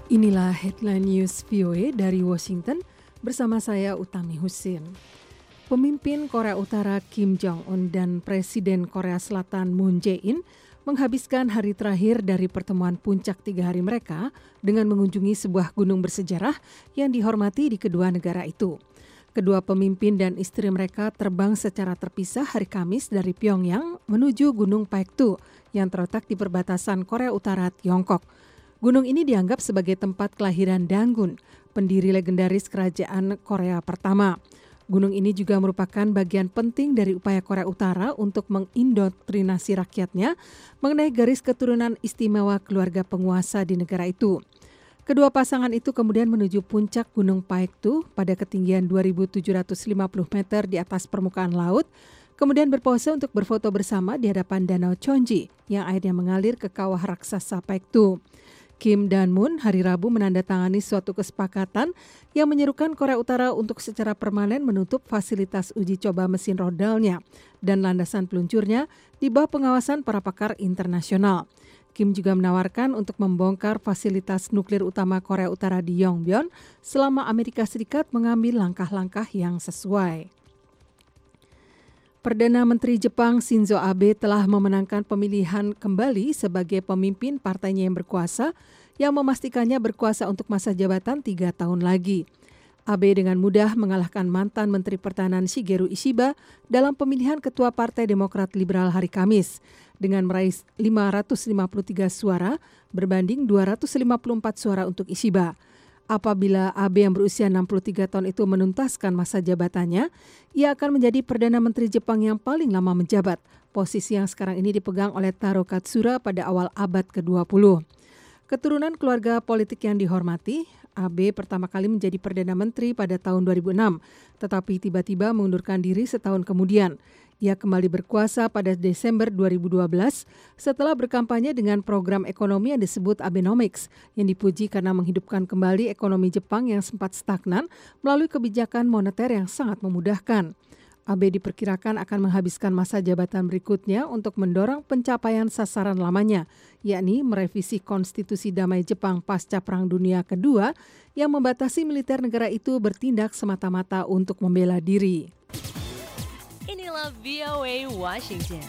Inilah headline news VOA dari Washington bersama saya Utami Husin. Pemimpin Korea Utara Kim Jong-un dan Presiden Korea Selatan Moon Jae-in menghabiskan hari terakhir dari pertemuan puncak 3 hari mereka dengan mengunjungi sebuah gunung bersejarah yang dihormati di kedua negara itu. Kedua pemimpin dan istri mereka terbang secara terpisah hari Kamis dari Pyongyang menuju Gunung Paektu yang terletak di perbatasan Korea Utara Tiongkok. Gunung ini dianggap sebagai tempat kelahiran Dangun, pendiri legendaris kerajaan Korea pertama. Gunung ini juga merupakan bagian penting dari upaya Korea Utara untuk mengindoktrinasi rakyatnya mengenai garis keturunan istimewa keluarga penguasa di negara itu. Kedua pasangan itu kemudian menuju puncak Gunung Paektu pada ketinggian 2.750 meter di atas permukaan laut, kemudian berpose untuk berfoto bersama di hadapan Danau Chonji yang airnya mengalir ke kawah raksasa Paektu. Kim dan Moon hari Rabu menandatangani suatu kesepakatan yang menyerukan Korea Utara untuk secara permanen menutup fasilitas uji coba mesin rodalnya dan landasan peluncurnya di bawah pengawasan para pakar internasional. Kim juga menawarkan untuk membongkar fasilitas nuklir utama Korea Utara di Yongbyon selama Amerika Serikat mengambil langkah-langkah yang sesuai. Perdana Menteri Jepang Shinzo Abe telah memenangkan pemilihan kembali sebagai pemimpin partainya yang berkuasa yang memastikannya berkuasa untuk masa jabatan 3 tahun lagi. Abe dengan mudah mengalahkan mantan Menteri Pertahanan Shigeru Ishiba dalam pemilihan Ketua Partai Demokrat Liberal hari Kamis dengan meraih 553 suara berbanding 254 suara untuk Ishiba. Apabila Abe yang berusia 63 tahun itu menuntaskan masa jabatannya, ia akan menjadi Perdana Menteri Jepang yang paling lama menjabat. Posisi yang sekarang ini dipegang oleh Taro Katsura pada awal abad ke-20. Keturunan keluarga politik yang dihormati, Abe pertama kali menjadi Perdana Menteri pada tahun 2006, tetapi tiba-tiba mengundurkan diri setahun kemudian. Ia kembali berkuasa pada Desember 2012 setelah berkampanye dengan program ekonomi yang disebut Abenomics yang dipuji karena menghidupkan kembali ekonomi Jepang yang sempat stagnan melalui kebijakan moneter yang sangat memudahkan. Abe diperkirakan akan menghabiskan masa jabatan berikutnya untuk mendorong pencapaian sasaran lamanya, yakni merevisi Konstitusi Damai Jepang pasca Perang Dunia Kedua yang membatasi militer negara itu bertindak semata-mata untuk membela diri. Inilah VOA Washington.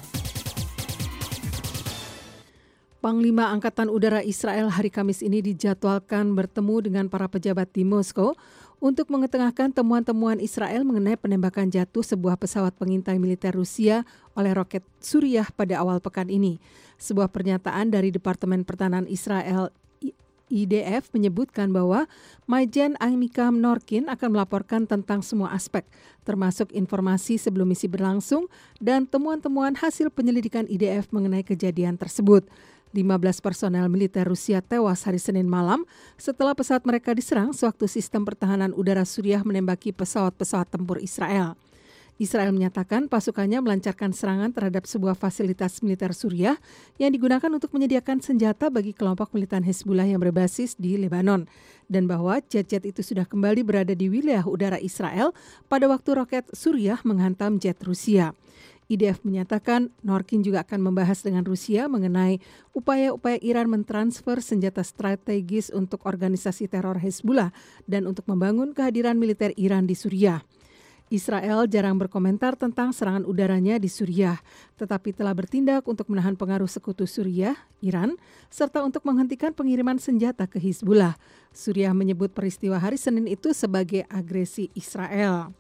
Panglima Angkatan Udara Israel hari Kamis ini dijadwalkan bertemu dengan para pejabat di Moskow untuk mengetengahkan temuan-temuan Israel mengenai penembakan jatuh sebuah pesawat pengintai militer Rusia oleh roket Suriah pada awal pekan ini. Sebuah pernyataan dari Departemen Pertahanan Israel IDF menyebutkan bahwa Majen Amikam Norkin akan melaporkan tentang semua aspek, termasuk informasi sebelum misi berlangsung dan temuan-temuan hasil penyelidikan IDF mengenai kejadian tersebut. 15 personel militer Rusia tewas hari Senin malam setelah pesawat mereka diserang sewaktu sistem pertahanan udara Suriah menembaki pesawat-pesawat tempur Israel. Israel menyatakan pasukannya melancarkan serangan terhadap sebuah fasilitas militer Suriah yang digunakan untuk menyediakan senjata bagi kelompok militan Hezbollah yang berbasis di Lebanon dan bahwa jet-jet itu sudah kembali berada di wilayah udara Israel pada waktu roket Suriah menghantam jet Rusia. IDF menyatakan Norkin juga akan membahas dengan Rusia mengenai upaya-upaya Iran mentransfer senjata strategis untuk organisasi teror Hezbollah dan untuk membangun kehadiran militer Iran di Suriah. Israel jarang berkomentar tentang serangan udaranya di Suriah, tetapi telah bertindak untuk menahan pengaruh sekutu Suriah, Iran, serta untuk menghentikan pengiriman senjata ke Hizbullah. Suriah menyebut peristiwa hari Senin itu sebagai agresi Israel.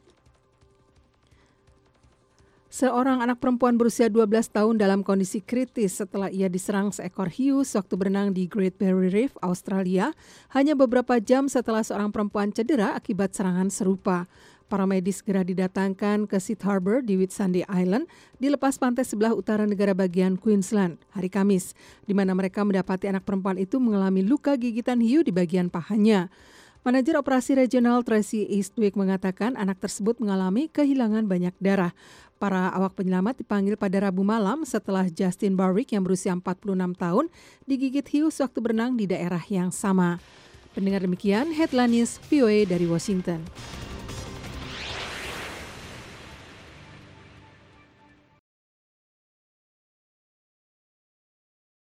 Seorang anak perempuan berusia 12 tahun dalam kondisi kritis setelah ia diserang seekor hiu sewaktu berenang di Great Barrier Reef, Australia, hanya beberapa jam setelah seorang perempuan cedera akibat serangan serupa. Para medis segera didatangkan ke Sydney Harbour di Whitsunday Island di lepas pantai sebelah utara negara bagian Queensland hari Kamis, di mana mereka mendapati anak perempuan itu mengalami luka gigitan hiu di bagian pahanya. Manajer Operasi Regional Tracy Eastwick mengatakan anak tersebut mengalami kehilangan banyak darah. Para awak penyelamat dipanggil pada Rabu malam setelah Justin Barwick yang berusia 46 tahun digigit hiu sewaktu berenang di daerah yang sama. Pendengar demikian, Headline News VOA dari Washington.